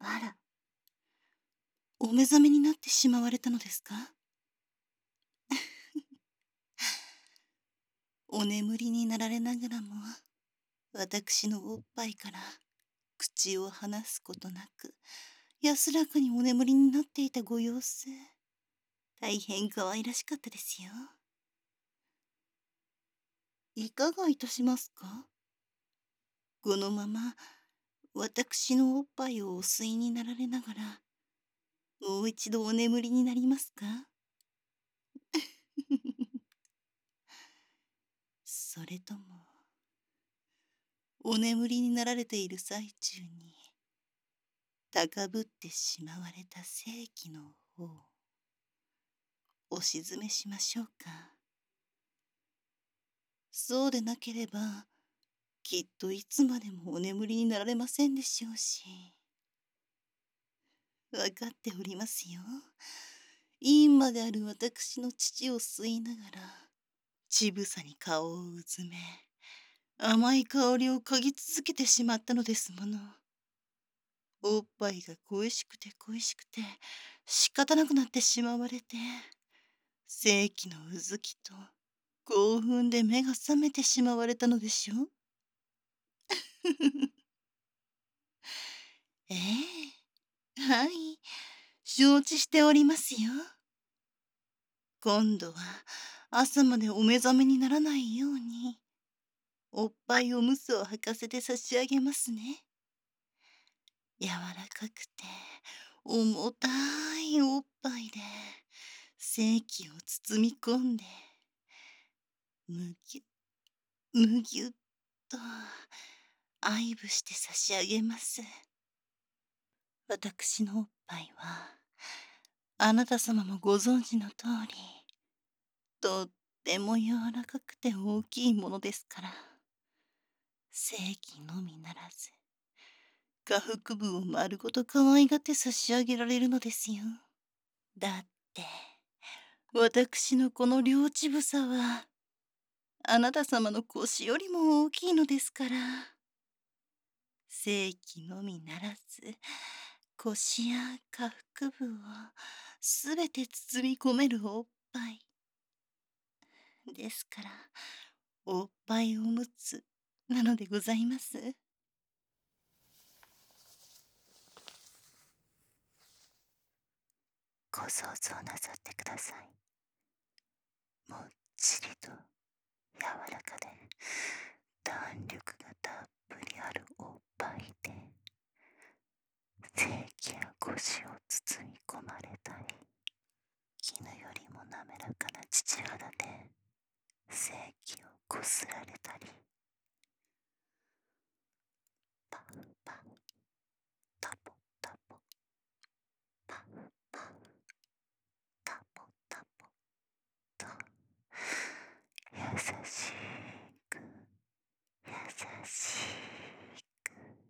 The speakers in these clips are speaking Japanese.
あら、お目覚めになってしまわれたのですか？お眠りになられながらも、私のおっぱいから口を離すことなく、安らかにお眠りになっていたご様子、大変可愛らしかったですよ。いかがいたしますか？このまま、私のおっぱいをお吸いになられながら、もう一度お眠りになりますか？それとも、お眠りになられている最中に、高ぶってしまわれた性器の方、お沈めしましょうか。そうでなければ、きっといつまでもお眠りになられませんでしょうし。わかっておりますよ。いいまである私の乳を吸いながら、乳房に顔をうずめ、甘い香りを嗅ぎ続けてしまったのですもの。おっぱいが恋しくて恋しくて、仕方なくなってしまわれて、世紀のうずきと興奮で目が覚めてしまわれたのでしょう。ええ、はい、承知しておりますよ。今度は朝までお目覚めにならないように、おっぱいおむつを履かせて差し上げますね。柔らかくて重たいおっぱいで、性器を包み込んで、むぎゅ、むぎゅっと愛撫して差し上げます。私のおっぱいは、あなた様もご存知の通り、とっても柔らかくて大きいものですから、性器のみならず、下腹部を丸ごと可愛がって差し上げられるのですよ。だって、私のこの両乳房は、あなた様の腰よりも大きいのですから。性器のみならず、腰や下腹部をすべて包み込めるおっぱい。ですから、おっぱいおむつなのでございます。ご想像なさってください。もっちりと柔らかで弾力がたっぷりあるおっぱいで、性器や腰を包み込まれたり、絹よりも滑らかな乳肌で性器をこすられたり、パフパフ、タポタポ、パフパフ、タポタポと、優しく優しく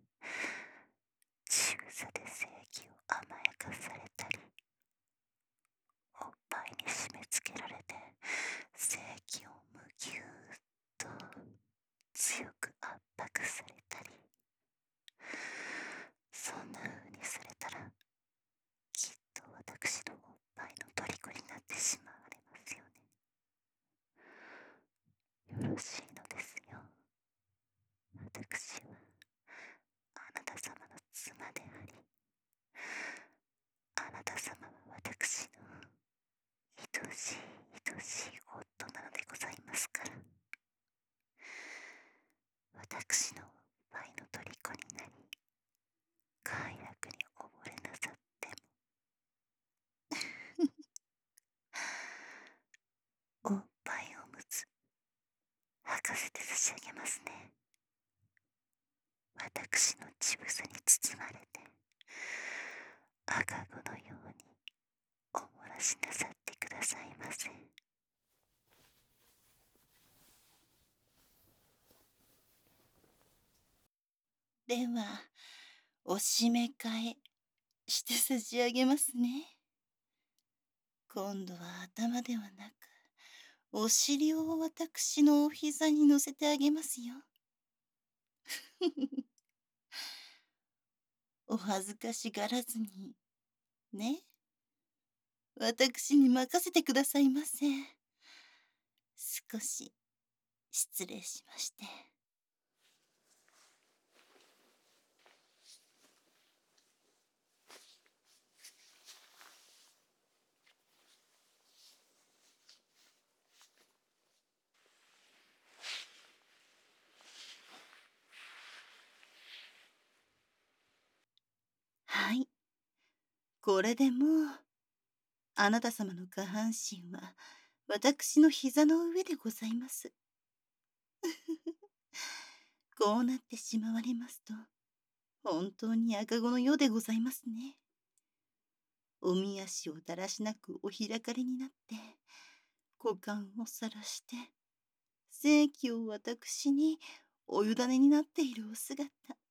乳房で性器を甘やかされたり、おっぱいに締め付けられて性器をむぎゅーっと強く圧迫されたり、そんな風にされたら、きっと私のおっぱいの虜になってしまわれますよね。よろしいのですよ。私はあなた様の妻であり、あなた様は私の愛しい愛しい夫なのでございますから。私のおっぱいの虜になり、快楽に溺れなさっても、おっぱいおむつ履かせて差し上げますね。私の乳房に包まれて、赤子のようにおもらしなさってくださいませ。では、おしめ替えして差し上げますね。今度は頭ではなく、お尻を私のお膝に乗せてあげますよ。 お恥ずかしがらずに、ね。私に任せてくださいませ。少し失礼しまして。はい。これでもう、あなた様の下半身は、私の膝の上でございます。こうなってしまわれますと、本当に赤子のようでございますね。おみ足をだらしなくお開かれになって、股間をさらして、性器を私にお委ねになっているお姿。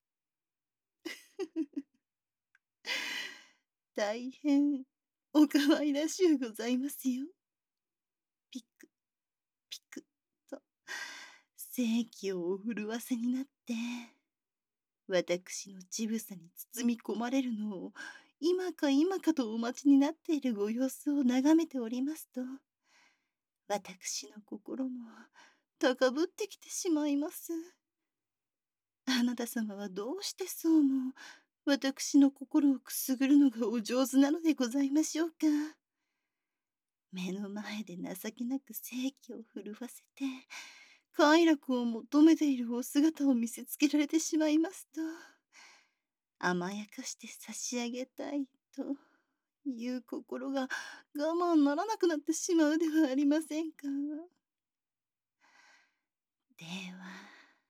大変お可愛らしゅうございますよ。ピク、ピクと、性器をお震わせになって、私の乳房に包み込まれるのを、今か今かとお待ちになっているご様子を眺めておりますと、私の心も高ぶってきてしまいます。あなた様はどうしてそうも私の心をくすぐるのがお上手なのでございましょうか。目の前で情けなく性器を震わせて快楽を求めているお姿を見せつけられてしまいますと、甘やかして差し上げたいという心が我慢ならなくなってしまうではありませんか。では、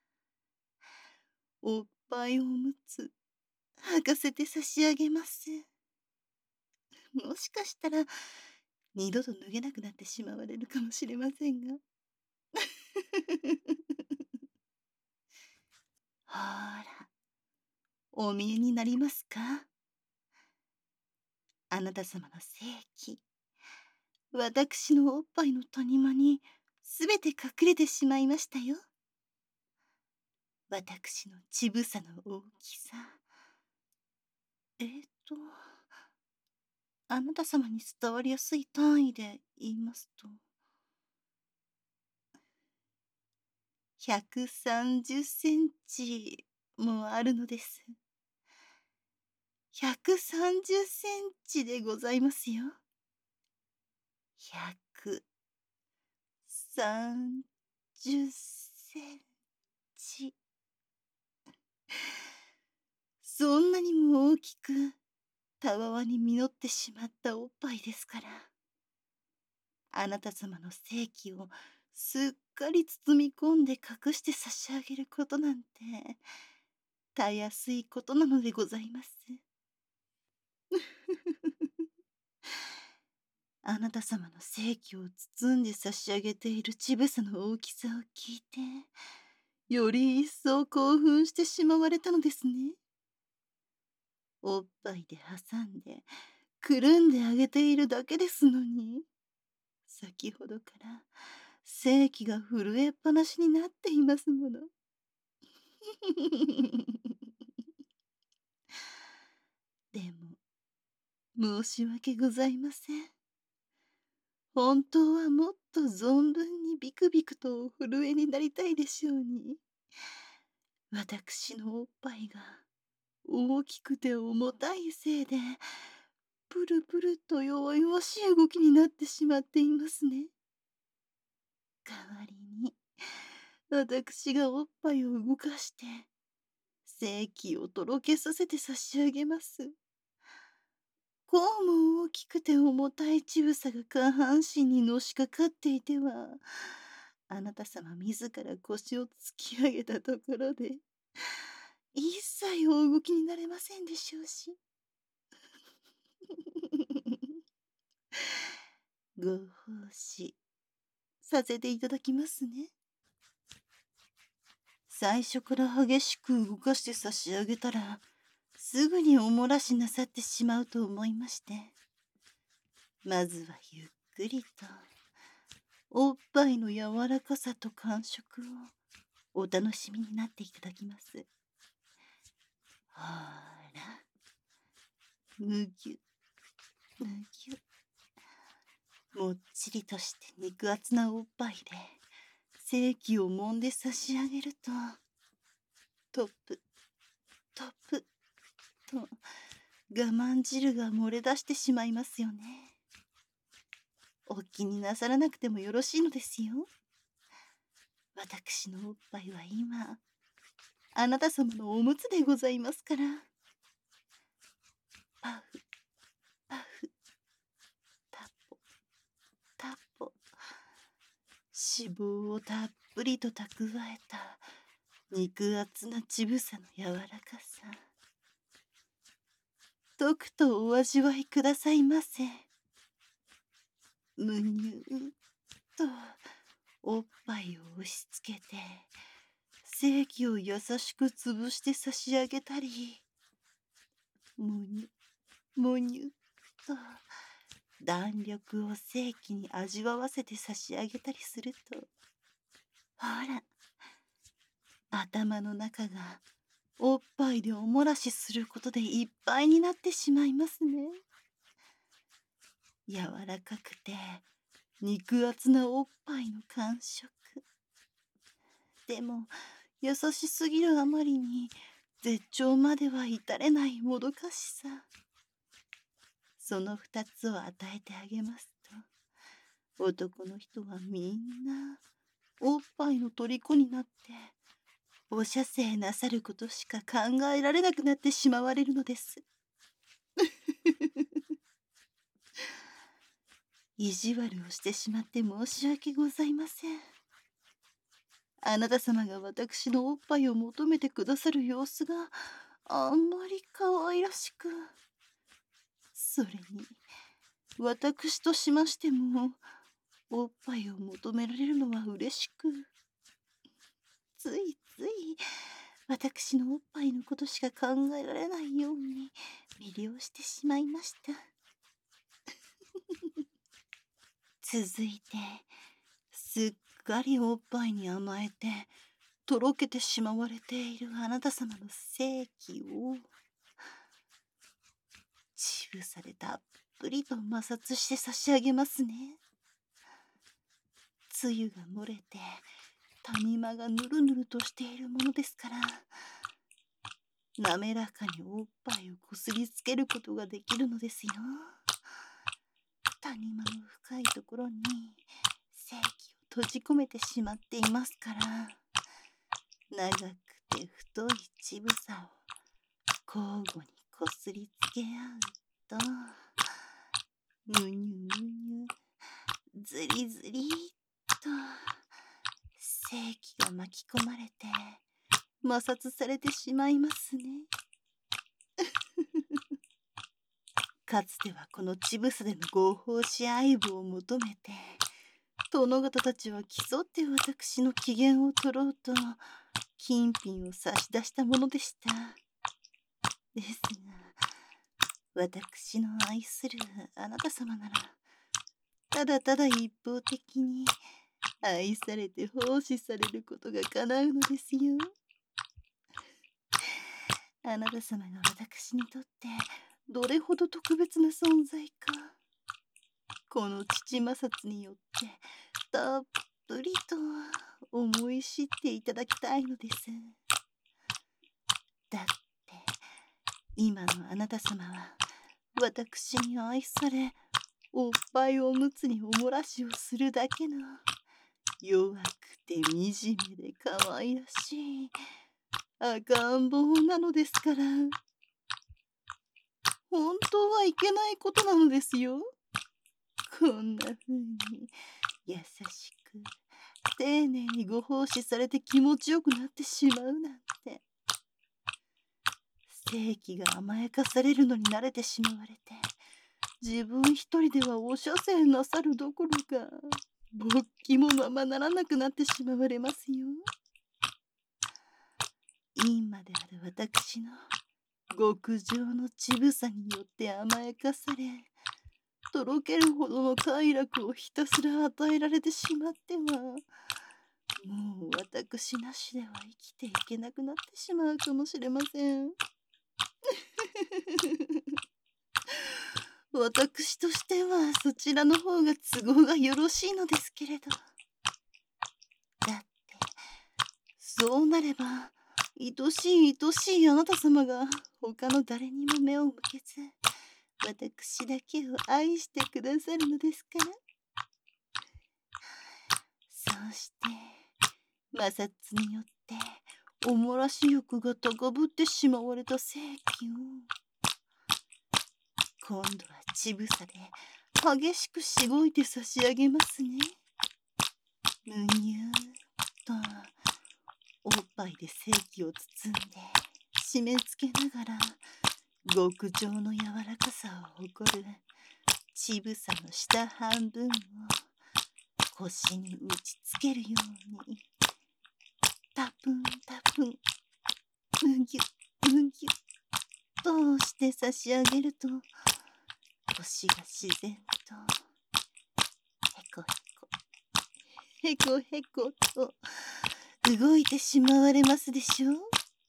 おっぱいおむつ履かせて差し上げます。もしかしたら二度と脱げなくなってしまわれるかもしれませんが。ほら、お見えになりますか。あなた様の性器、私のおっぱいの谷間にすべて隠れてしまいましたよ。私の乳房の大きさ。えーと、あなた様に伝わりやすい単位で言いますと、130センチもあるのです。130センチでございますよ。130センチ。そんなにも大きく、たわわに実ってしまったおっぱいですから。あなた様の性器をすっかり包み込んで隠して差し上げることなんて、たやすいことなのでございます。あなた様の性器を包んで差し上げている乳房の大きさを聞いて、より一層興奮してしまわれたのですね。おっぱいで挟んで、くるんであげているだけですのに、先ほどから性器が震えっぱなしになっていますもの。でも、申し訳ございません。本当はもっと存分にビクビクとお震えになりたいでしょうに。私のおっぱいが大きくて重たいせいで、プルプルと弱々しい動きになってしまっていますね。代わりに、私がおっぱいを動かして、性器をとろけさせて差し上げます。こうも大きくて重たい乳房が下半身にのしかかっていては、あなた様自ら腰を突き上げたところで、一切お動きになれませんでしょうし。ご奉仕させていただきますね。最初から激しく動かして差し上げたら、すぐにお漏らしなさってしまうと思いまして、まずはゆっくりと、おっぱいの柔らかさと感触をお楽しみになっていただきます。ほら、 むぎゅ、むぎゅ。もっちりとして肉厚なおっぱいで、精気を揉んで差し上げると、トップ、トップ、と、我慢汁が漏れ出してしまいますよね。お気になさらなくてもよろしいのですよ。私のおっぱいは今、あなた様のおむつでございますから。パフ、パフ、タポ、タポ。脂肪をたっぷりと蓄えた肉厚な乳房の柔らかさ。とくとお味わいくださいませ。むにゅーっとおっぱいを押し付けて、精液を優しく潰して差し上げたり、むにゅ、むにゅっと弾力を精液に味わわせて差し上げたりすると、ほら、頭の中がおっぱいでおもらしすることでいっぱいになってしまいますね。柔らかくて肉厚なおっぱいの感触。でも優しすぎるあまりに絶頂までは至れないもどかしさ。その二つを与えてあげますと、男の人はみんなおっぱいの虜になってお射精なさることしか考えられなくなってしまわれるのです。意地悪をしてしまって申し訳ございません。あなた様が私のおっぱいを求めてくださる様子があんまり可愛らしく、それに私としましてもおっぱいを求められるのは嬉しく、ついつい私のおっぱいのことしか考えられないように魅了してしまいました。続いてすっかりおっぱいに甘えてとろけてしまわれているあなた様の精気を乳房でたっぷりと摩擦して差し上げますね。つゆが漏れて谷間がぬるぬるとしているものですから、滑らかにおっぱいをこすりつけることができるのですよ。谷間の深いところに精気を閉じ込めてしまっていますから、長くて太い乳房を交互にこすりつけ合うと、むにゅむにゅ、ずりずりと精気が巻き込まれて摩擦されてしまいますね。かつてはこの乳房での合法支配部を求めて殿方たちは競って私の機嫌を取ろうと金品を差し出したものでした。ですが私の愛するあなた様ならただただ一方的に愛されて奉仕されることが叶うのですよ。あなた様が私にとってどれほど特別な存在か、この父摩擦によってたっぷりと思い知っていただきたいのです。だって今のあなた様は私に愛され、おっぱいおむつにおもらしをするだけの弱くて惨めで可愛らしい赤ん坊なのですから、本当はいけないことなのですよ。こんな風に優しく丁寧にご奉仕されて気持ちよくなってしまうなんて。正気が甘やかされるのに慣れてしまわれて、自分一人ではお射精なさるどころか勃起もままならなくなってしまわれますよ。今である私の極上の乳房によって甘やかされ、とろけるほどの快楽をひたすら与えられてしまっては、もう私なしでは生きていけなくなってしまうかもしれません。 私としてはそちらの方が都合がよろしいのですけれど。だって、そうなれば、愛しい愛しいあなた様が他の誰にも目を向けず、私だけを愛してくださるのですから。そうして、摩擦によっておもらし欲が高ぶってしまわれた世紀を、今度は乳房で激しくしごいて差し上げますね。むにゅーっとおっぱいで世紀を包んで締め付けながら、極上の柔らかさを誇る乳房の下半分を腰に打ちつけるように、タプンタプン、むぎゅむぎゅと押して差し上げると、腰が自然とへこへこへこへこと動いてしまわれますでしょう。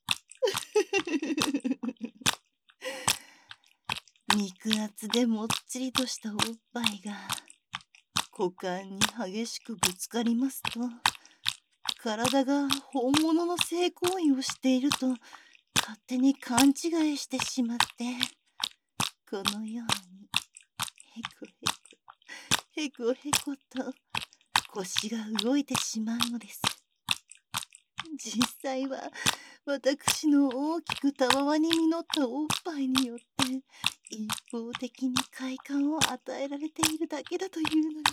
肉厚でもっちりとしたおっぱいが股間に激しくぶつかりますと、体が本物の性行為をしていると勝手に勘違いしてしまって、このようにへこへこへこへこと腰が動いてしまうのです。実際は私の大きくたわわに実ったおっぱいによって一方的に快感を与えられているだけだというのに。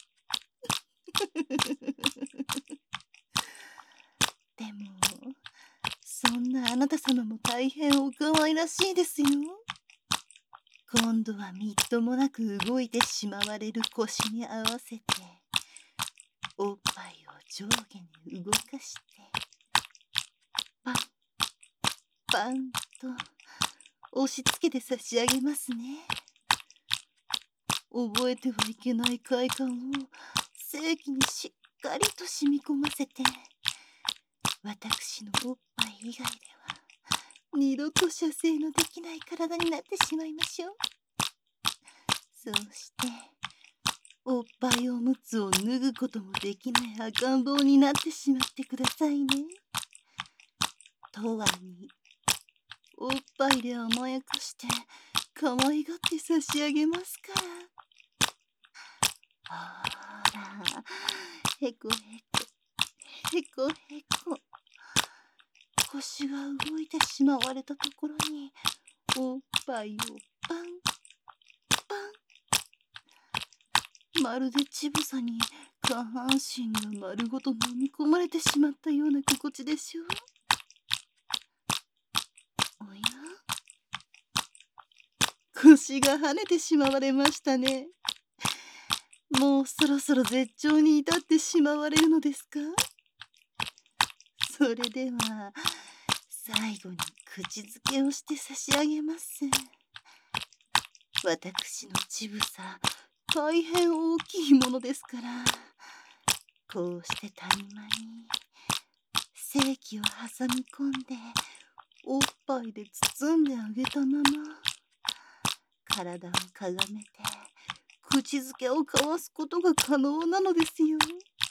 でもそんなあなた様も大変お可愛らしいですよ。今度はみっともなく動いてしまわれる腰に合わせておっぱいを上下に動かしてパンパンと押し付けて差し上げますね。覚えてはいけない快感を正規にしっかりと染み込ませて、私のおっぱい以外では二度と射精のできない体になってしまいましょう。そうしておっぱいおむつを脱ぐこともできない赤ん坊になってしまってくださいね。とわにおっぱいで甘やかして可愛がって差し上げますから。ほら、へこへこへこへこ、腰が動いてしまわれたところにおっぱいをパンパン、まるで乳房に下半身が丸ごと飲み込まれてしまったような心地でしょう。おや、腰が跳ねてしまわれましたね。もうそろそろ絶頂に至ってしまわれるのですか。それでは最後に口づけをして差し上げます。私の乳房大変大きいものですから、こうして谷間に性器を挟み込んでおっぱいで包んであげたまま、体をかがめて口づけを交わすことが可能なのですよ。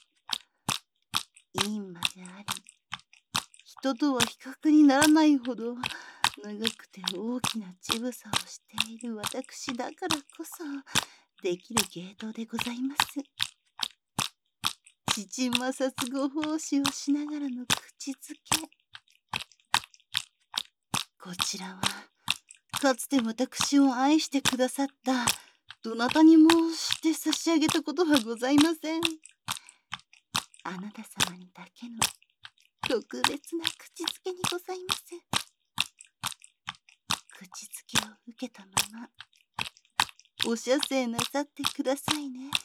陰まであり、人とは比較にならないほど長くて大きな乳房をしている私だからこそできる芸当でございます。父摩擦ご奉仕をしながらの口づけ。こちらはかつて私を愛してくださったどなたにもして差し上げたことはございません。あなた様にだけの特別な口づけにございます。口づけを受けたままお射精なさってくださいね。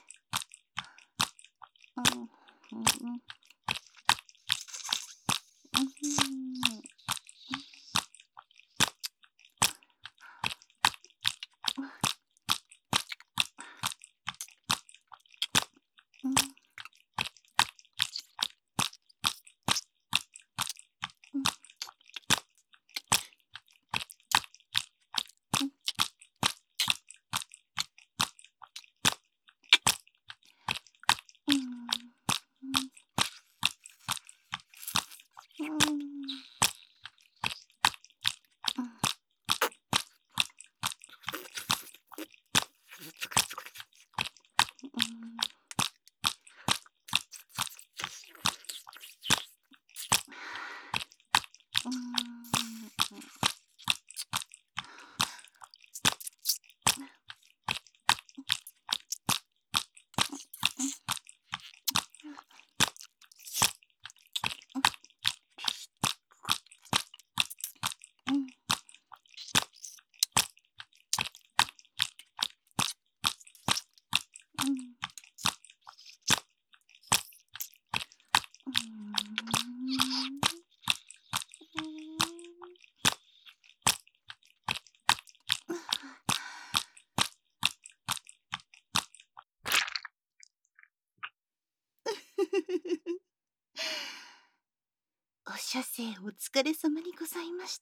写生お疲れ様にございました。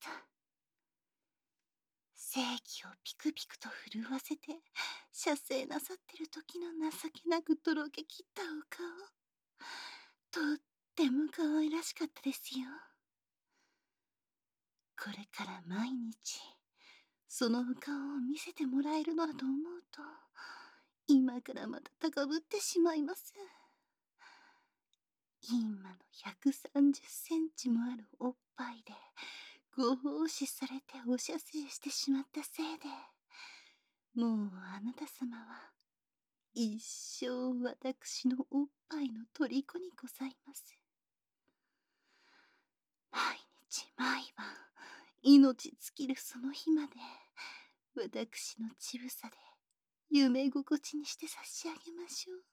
正気をピクピクと震わせて写生なさってる時の情けなくとろけきったお顔、とっても可愛らしかったですよ。これから毎日そのお顔を見せてもらえるのだと思うと、今からまた高ぶってしまいます。今の130センチもあるおっぱいでご奉仕されてお射精してしまったせいで、もうあなた様は一生私のおっぱいの虜にございます。毎日毎晩命尽きるその日まで、私の乳房で夢心地にして差し上げましょう。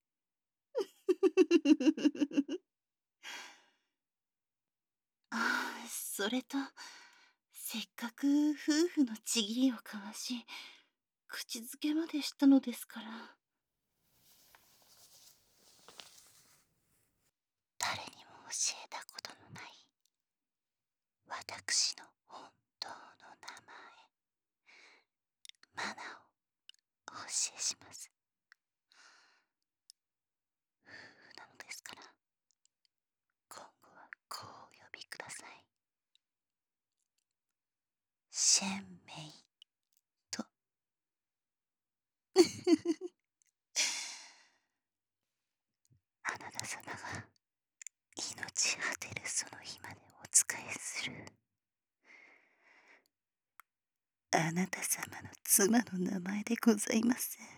ああ、それと、せっかく夫婦のちぎりを交わし、口づけまでしたのですから。誰にも教えたことのない私の本当の名前、マナをお教えします。夫婦なのですから、今後はこうお呼びください。シェンメイと。あなた様が命果てるその日までお仕えするあなた様の妻の名前でございます。